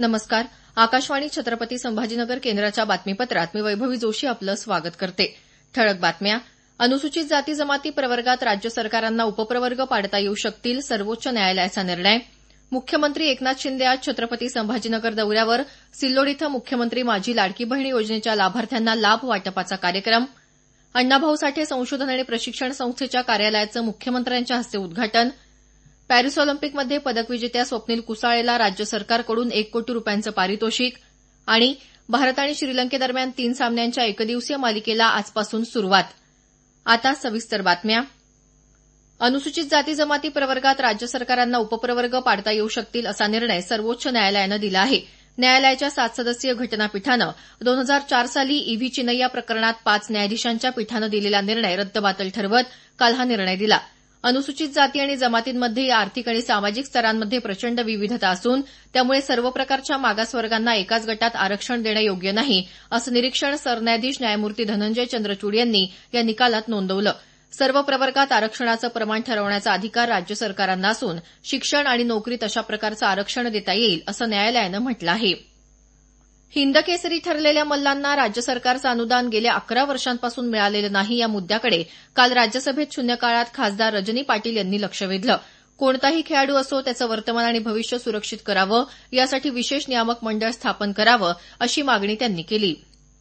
नमस्कार. आकाशवाणी छत्रपती संभाजीनगर केंद्राच्या बातमीपत्रात मी वैभवी जोशी आपलं स्वागत करते. ठळक बातम्या. अनुसूचित जाती जमाती प्रवर्गात राज्य सरकारांना उपप्रवर्ग पाडता येऊ शकतील, सर्वोच्च न्यायालयाचा निर्णय. मुख्यमंत्री एकनाथ शिंदे आज छत्रपती संभाजीनगर दौऱ्यावर. सिल्लोड इथं मुख्यमंत्री माझी लाडकी बहीण योजनेच्या लाभार्थ्यांना लाभ वाटपाचा कार्यक्रम. अण्णाभाऊ साठे संशोधन आणि प्रशिक्षण संस्थेच्या कार्यालयाचं मुख्यमंत्र्यांच्या हस्ते उद्घाटन. पॅरिस ऑलिम्पिकमध्ये पदक विजेत्या स्वप्नील कुसाळेला राज्य सरकारकडून 1 कोटी रुपयांचं पारितोषिक. आणि भारत आणि श्रीलंकेदरम्यान 3 सामन्यांच्या एकदिवसीय मालिकेला आजपासून सुरुवात. आता सविस्तर बातम्या. अनुसूचित जाती जमाती प्रवर्गात राज्य सरकारांना उपप्रवर्ग पाडता येऊ शकतील असा निर्णय सर्वोच्च न्यायालयानं दिला आहे. न्यायालयाच्या 7 सदस्यीय घटनापीठानं 2004 साली ईव्ही चिनय्या प्रकरणात 5 न्यायाधीशांच्या पीठानं दिलेला निर्णय रद्दबातल ठरवत काल हा निर्णय दिला. अनुसूचित जाती आणि जमातींमध्ये आर्थिक आणि सामाजिक स्तरांमध्ये प्रचंड विविधता असून त्यामुळे सर्व प्रकारच्या मागासवर्गांना एकाच गटात आरक्षण देणं योग्य नाही, असं निरीक्षण सरन्यायाधीश न्यायमूर्ती धनंजय चंद्रचूड यांनी या निकालात नोंदवलं. सर्व प्रवर्गात आरक्षणाचं प्रमाण ठरवण्याचा अधिकार राज्य सरकारांना असून शिक्षण आणि नोकरीत अशा प्रकारचं आरक्षण देता येईल, असं न्यायालयानं म्हटलं आहे. हिंदकेसरी ठरलेल्या मल्लांना राज्य सरकारचं अनुदान गेल्या 11 वर्षांपासून मिळालेलं नाही या मुद्द्याकडे काल राज्यसभेत शून्यकाळात खासदार रजनी पाटील यांनी लक्ष वेधलं. कोणताही खेळाडू असो त्याचं वर्तमान आणि भविष्य सुरक्षित करावं यासाठी विशेष नियामक मंडळ स्थापन करावं अशी मागणी त्यांनी केली.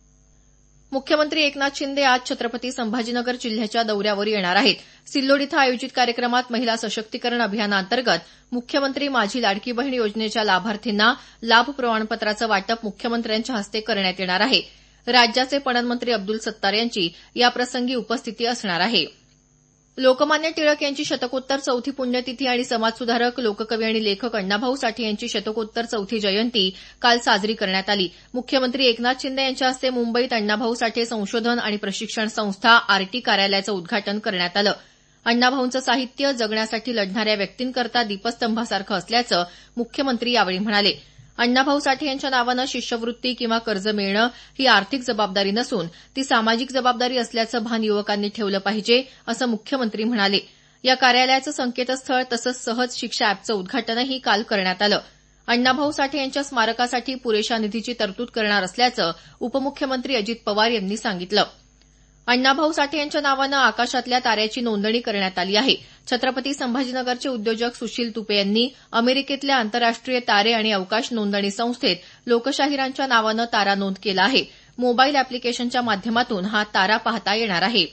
मुख्यमंत्री एकनाथ शिंदे आज छत्रपती संभाजीनगर जिल्ह्याच्या दौऱ्यावर येणार आहेत. सिल्लोड इथं आयोजित कार्यक्रमात महिला सशक्तीकरण अभियानाअंतर्गत मुख्यमंत्री माझी लाडकी बहीण योजनेच्या लाभार्थींना लाभ प्रमाणपत्राचं वाटप मुख्यमंत्र्यांच्या हस्ते करण्यात येणार आहे. राज्याचे पणन मंत्री अब्दुल सत्तार यांची याप्रसंगी उपस्थिती असणार आहे. लोकमान्य टिळक यांची शतकोत्तर 4थी पुण्यतिथी आणि समाजसुधारक, लोककवी आणि लेखक अण्णाभाऊ साठे यांची शतकोत्तर 4थी जयंती काल साजरी करण्यात आली. मुख्यमंत्री एकनाथ शिंदे यांच्या हस्ते मुंबईत अण्णाभाऊ साठे संशोधन आणि प्रशिक्षण संस्था आरटी कार्यालयाचं उद्घाटन करण्यात आलं. अण्णाभाऊंचं साहित्य जगण्यासाठी लढणाऱ्या व्यक्तींकरता दीपस्तंभासारखं असल्याचं मुख्यमंत्री यावेळी म्हणाले. अण्णाभाऊ साठे यांच्या नावानं शिष्यवृत्ती किंवा कर्ज मिळणं ही आर्थिक जबाबदारी नसून ती सामाजिक जबाबदारी असल्याचं भान युवकांनी ठेवलं पाहिजे, असं मुख्यमंत्री म्हणाले. या कार्यालयाचं संकेतस्थळ तसंच सहज शिक्षा अॅपचं उद्घाटनही काल करण्यात आलं. अण्णाभाऊ साठे यांच्या स्मारकासाठी पुरेशा निधीची तरतूद करणार असल्याचं उपमुख्यमंत्री अजित पवार यांनी सांगितलं. अण्णाभाऊ साठे यांच्या नावानं आकाशातल्या ताऱ्याची नोंदणी करण्यात आली आहे. छत्रपती संभाजीनगरचे उद्योजक सुशील तुपे यांनी अमेरिकेतल्या आंतरराष्ट्रीय तारे आणि अवकाश नोंदणी संस्थेत लोकशाहीरांच्या नावानं तारा नोंद केला आहे. मोबाईल अॅप्लिकेशनच्या माध्यमातून हा तारा पाहता येणार आहे.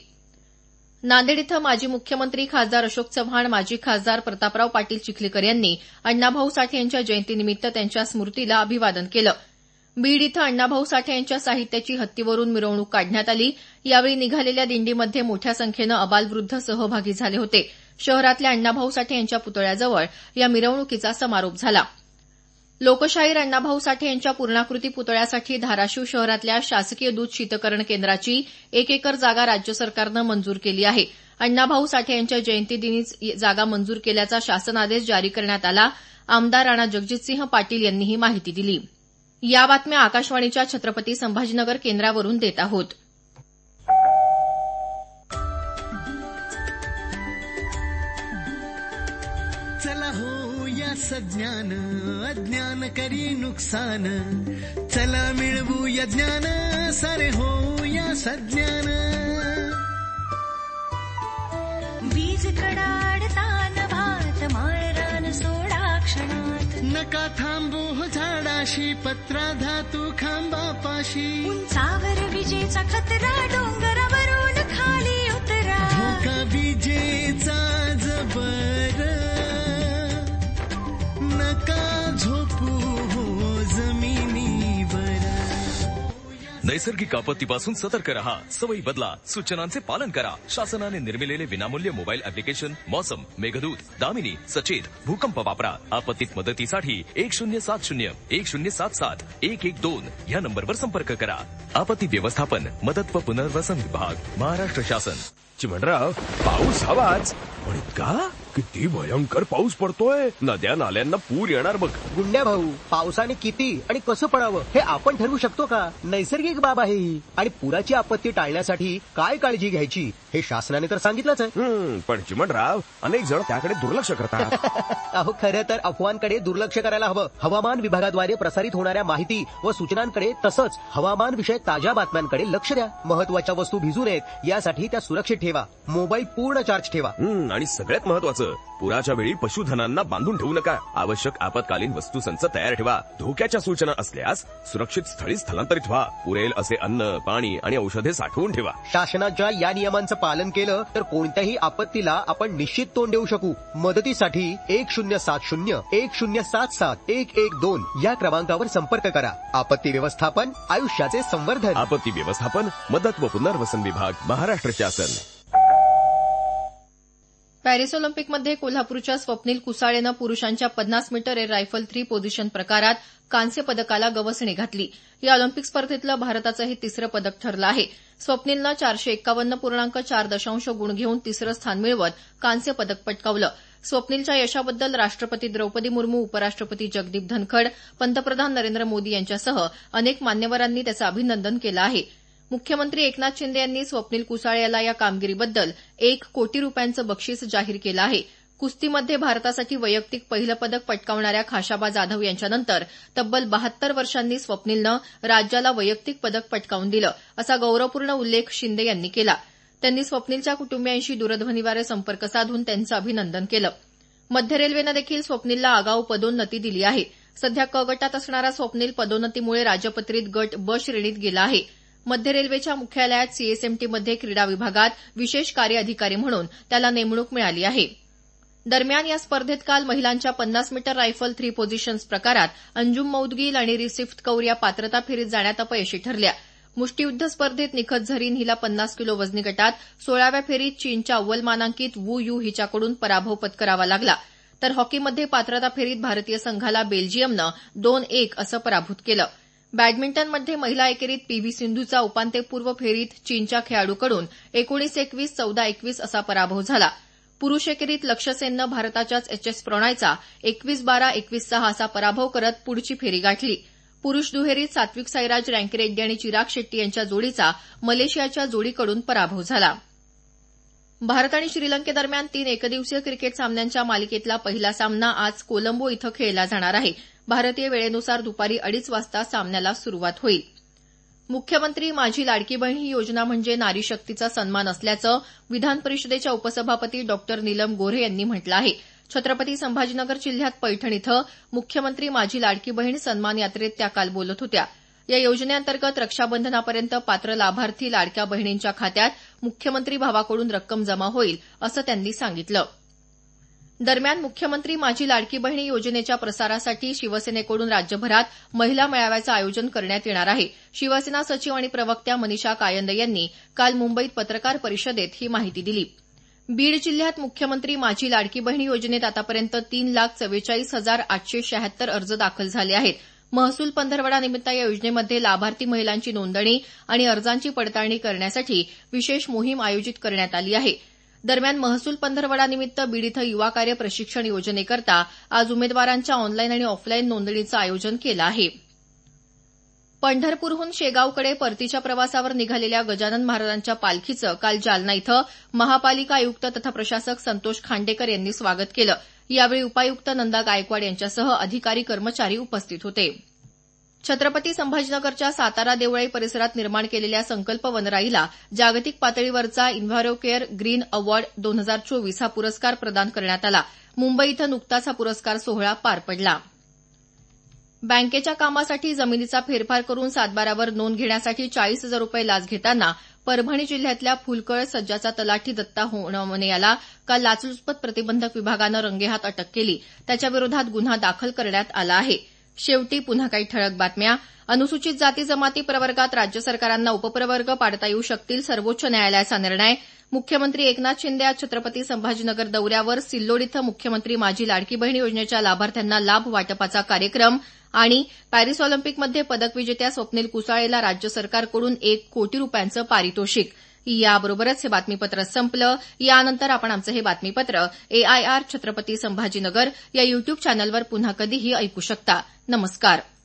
नांदेड इथं माजी मुख्यमंत्री खासदार अशोक चव्हाण, माजी खासदार प्रतापराव पाटील चिखलीकर यांनी अण्णाभाऊ साठे यांच्या जयंतीनिमित्त त्यांच्या स्मृतीला अभिवादन केलं. बीड इथं अण्णाभाऊ साठे यांच्या साहित्याची हत्तीवरून मिरवणूक काढण्यात आली. यावेळी निघालेल्या दिंडीमध्ये मोठ्या संख्येनं अबालवृद्ध सहभागी झाले होते. शहरातल्या अण्णाभाऊ साठे यांच्या पुतळ्याजवळ या मिरवणुकीचा समारोप झाला. लोकशाहीर अण्णाभाऊ साठे यांच्या पूर्णाकृती पुतळ्यासाठी धाराशिव शहरातल्या शासकीय दूध शीतकरण केंद्राची 1 एकर जागा राज्य सरकारनं मंजूर केली आहे. अण्णाभाऊ साठे यांच्या जयंतीदिनीच जागा मंजूर केल्याचा शासन आदेश जारी करण्यात आला. आमदार राणा जगजितसिंह पाटील यांनी ही माहिती दिली. या बातम्या आकाशवाणीच्या छत्रपती संभाजीनगर केंद्रावरून देत आहोत. चला हो या सज्ञान अज्ञान करी नुकसान, चला मिळवू या ज्ञान सारे हो या सज्ञान. वीज कडाडतान भात माळरान सोडा क्षणात, नका थांबू झाडाशी पत्रा धातू खांबापाशी. उंचावर विजेचा खतरा डोंगरावरून खाली उतरा, धोका विजेचा जबर नका झोपू हो जमिनीवर. नैसर्गिक आपत्तीपासून सतर्क रहा, सवयी बदला, सूचनांचे पालन करा. शासनाने निर्मिलेले विनामूल्य मोबाईल अॅप्लिकेशन मौसम, मेघदूत, दामिनी, सचेत, भूकंप वापरा. आपत्तीत मदतीसाठी 1070 1077 112 या नंबरवर संपर्क करा. आपत्ती व्यवस्थापन, मदत व पुनर्वसन विभाग, महाराष्ट्र शासन. चिमणराव, पाऊस हवाच पण इतका किती भयंकर पाऊस पडतोय. नद्या नाल्यांना पूर येणार बघ. गुंड्या भाऊ, पावसाने किती आणि कसं पडावं हे आपण ठरवू शकतो का? नैसर्गिक बाब आहे ही. आणि पुराची आपत्ती टाळण्यासाठी काय काळजी घ्यायची हे शासनाने तर सांगितलंच आहे. पण चिमणराव, अनेक जण त्याकडे दुर्लक्ष करतात. अहो, खरं तर अफवांकडे दुर्लक्ष करायला हवं. हवामान विभागाद्वारे प्रसारित होणाऱ्या माहिती व सूचनांकडे तसंच हवामान विषयक ताज्या बातम्यांकडे लक्ष द्या. महत्वाच्या वस्तू भिजू नयेत यासाठी त्या सुरक्षित ठेवा. मोबाईल पूर्ण चार्ज ठेवा. आणि सगळ्यात महत्वाचं, पुराच्या वेळी पशुधनांना बांधून ठेवू नका. आवश्यक आपत्कालीन वस्तू संच तयार ठेवा. धोक्याच्या सूचना असल्यास सुरक्षित स्थळी स्थलांतरित व्हा. पुरेल असे अन्न, पाणी आणि औषधे साठवून ठेवा. शासनाच्या या नियमांचं पालन केलं तर कोणत्याही आपत्तीला आपण निश्चित तोंड देऊ शकू. मदतीसाठी 1070-1077-112 या क्रमांकावर संपर्क करा. आपत्ती व्यवस्थापन, आयुष्याचे संवर्धन. आपत्ती व्यवस्थापन, मदत व पुनर्वसन विभाग, महाराष्ट्र शासन. पॅरिस ऑलिम्पिकमध्ये कोल्हापूरच्या स्वप्नील कुसाळेनं पुरुषांच्या 50 मीटर एअर रायफल 3 पोझिशन प्रकारात कांस्य पदकाला गवसणी घातली. या ऑलिम्पिक स्पर्धेतलं भारताचं हे तिसरं पदक ठरलं आहे. स्वप्नीलनं 451.4 गुण घेऊन तिसरं स्थान मिळवत कांस्य पदक पटकावलं. स्वप्नीलच्या यशाबद्दल राष्ट्रपती द्रौपदी मुर्मू, उपराष्ट्रपती जगदीप धनखड, पंतप्रधान नरेंद्र मोदी यांच्यासह अनेक मान्यवरांनी त्याचं अभिनंदन केलं आहे. मुख्यमंत्री एकनाथ शिंदे यांनी स्वप्नील कुसाळे याला या कामगिरीबद्दल 1 कोटी रुपयांचं बक्षीस जाहीर केलं आहे. कुस्तीमध्ये भारतासाठी वैयक्तिक पहिलं पदक पटकावणाऱ्या खाशाबा जाधव यांच्यानंतर तब्बल 72 वर्षांनी स्वप्नीलनं राज्याला वैयक्तिक पदक पटकावून दिलं, असा गौरवपूर्ण उल्लेख शिंदे यांनी केला. त्यांनी स्वप्नीलच्या कुटुंबियांशी दूरध्वनीद्वारे संपर्क साधून त्यांचं अभिनंदन केलं. मध्य रेल्वेनं देखील स्वप्नीलला आगाऊ पदोन्नती दिली आहे. सध्या क गटात असणारा स्वप्नील पदोन्नतीमुळे राजपत्रित गट ब श्रेणीत गेला आहे. मध्य रेल्वेच्या मुख्यालयात सीएसएमटीमध्ये क्रीडा विभागात विशेष कार्य अधिकारी म्हणून त्याला नेमणूक मिळाली आहे. दरम्यान या स्पर्धेत काल महिलांच्या 50 मीटर रायफल 3 पोझिशन्स प्रकारात अंजुम मौदगिल आणि रिसिफ्त कौर या पात्रता फेरीत जाण्यात अपयशी ठरल्या. मुष्टियुद्ध स्पर्धेत निखत झरीन हिला 50 किलो वजनी गटात 16व्या फेरीत चीनच्या अव्वल मानांकित वू यू हिच्याकडून पराभव पत्करावा लागला. तर हॉकीमध्ये पात्रता फेरीत भारतीय संघाला बेल्जियमनं 2-1 असं पराभूत केलं. बॅडमिंटनमध्ये महिला एकेरीत पीव्ही सिंधूचा उपांत्यपूर्व फेरीत चीनच्या खेळाडूकडून 19-21, 14-21 असा पराभव झाला. पुरुष एकेरीत लक्ष्य सेननं भारताच्याच एच.एस. प्रणॉयचा 21-12, 21-6 असा पराभव करत पुढची फेरी गाठली. पुरुष दुहेरीत सात्विक साईराज, रँकीरेड्डी आणि चिराग शेट्टी यांच्या जोडीचा मलेशियाच्या जोडीकडून पराभव झाला. भारत आणि श्रीलंकेदरम्यान 3 एकदिवसीय क्रिकेट सामन्यांच्या मालिकेतला पहिला सामना आज कोलंबो इथं खेळला जाणार आहे. भारतीय वेळेनुसार दुपारी 2:30 वाजता सामन्याला सुरुवात होईल. मुख्यमंत्री माझी लाडकी बहीण ही योजना म्हणजे नारी शक्तीचा सन्मान असल्याचं विधान परिषदेच्या उपसभापती डॉ. नीलम गोऱ्हे यांनी म्हटलं आहे. छत्रपती संभाजीनगर जिल्ह्यात पैठण इथं मुख्यमंत्री माझी लाडकी बहीण सन्मान यात्रेत त्या काल बोलत होत्या. या योजनेअंतर्गत रक्षाबंधनापर्यंत पात्र लाभार्थी लाडक्या बहिणींच्या खात्यात मुख्यमंत्री भावाकडून रक्कम जमा होईल असं त्यांनी सांगितलं. दरम्यान मुख्यमंत्री माझी लाडकी बहिणी योजनेच्या प्रसारासाठी शिवसेनेकडून राज्यभरात महिला मेळाव्याचं आयोजन करण्यात येणार आहे. शिवसेना सचिव आणि प्रवक्त्या मनीषा कायंदे यांनी काल मुंबईत पत्रकार परिषदेत ही माहिती दिली. बीड जिल्ह्यात मुख्यमंत्री माझी लाडकी बहिणी योजनेत आतापर्यंत 3,44,876 अर्ज दाखल झाले आहेत. महसूल पंधरवडानिमित्त या योजनेमध्ये लाभार्थी महिलांची नोंदणी आणि अर्जांची पडताळणी करण्यासाठी विशेष मोहीम आयोजित करण्यात आली आहे. दरम्यान महसूल पंधरवडानिमित्त बीड इथं युवा कार्य प्रशिक्षण योजनेकरता आज उमेदवारांच्या ऑनलाईन आणि ऑफलाईन नोंदणीचं आयोजन केलं आहे. पंढरपूरहून शेगावकडे परतीच्या प्रवासावर निघालेल्या गजानन महाराजांच्या पालखीचं काल जालना इथं महापालिका आयुक्त तथा प्रशासक संतोष खांडेकर यांनी स्वागत केलं. यावेळी उपायुक्त नंदा गायकवाड यांच्यासह अधिकारी कर्मचारी उपस्थित होते. छत्रपती संभाजीनगरच्या सातारा देवळाई परिसरात निर्माण केलेल्या संकल्प वनराईला जागतिक पातळीवरचा इन्व्हायरोकेअर ग्रीन अवॉर्ड 2024 हा पुरस्कार प्रदान करण्यात आला. मुंबई इथं नुकताच हा पुरस्कार सोहळा पार पडला. बँकेच्या कामासाठी जमिनीचा फेरफार करून सातबारावर नोंद घेण्यासाठी 40,000 रुपये लाच घेताना परभणी जिल्ह्यातल्या फुलकळ सज्जाचा तलाठी दत्ता होणमने याला काल लाचलुचपत प्रतिबंधक विभागानं रंगेहात अटक केली. त्याच्याविरोधात गुन्हा दाखल करण्यात आला आहे. शेवटी पुन्हा काही ठळक बातम्या. अनुसूचित जाती जमाती प्रवर्गात राज्य सरकारांना उपप्रवर्ग पाडता येऊ शकतील, सर्वोच्च न्यायालयाचा निर्णय. मुख्यमंत्री एकनाथ शिंदे आज छत्रपती संभाजीनगर दौऱ्यावर. सिल्लोड इथं मुख्यमंत्री माझी लाडकी बहीण योजनेच्या लाभार्थ्यांना लाभ वाटपाचा कार्यक्रम. आणि पॅरिस ऑलिम्पिकमध्ये पदक विजेत्या स्वप्नील कुसाळेला राज्य सरकारकडून 1 कोटी रुपयांचं पारितोषिक. याबरोबरच हे बातमीपत्र संपलं. यानंतर आपण आमचं हे बातमीपत्र AIR छत्रपती संभाजीनगर या YouTube चॅनलवर पुन्हा कधीही ऐकू शकता. नमस्कार.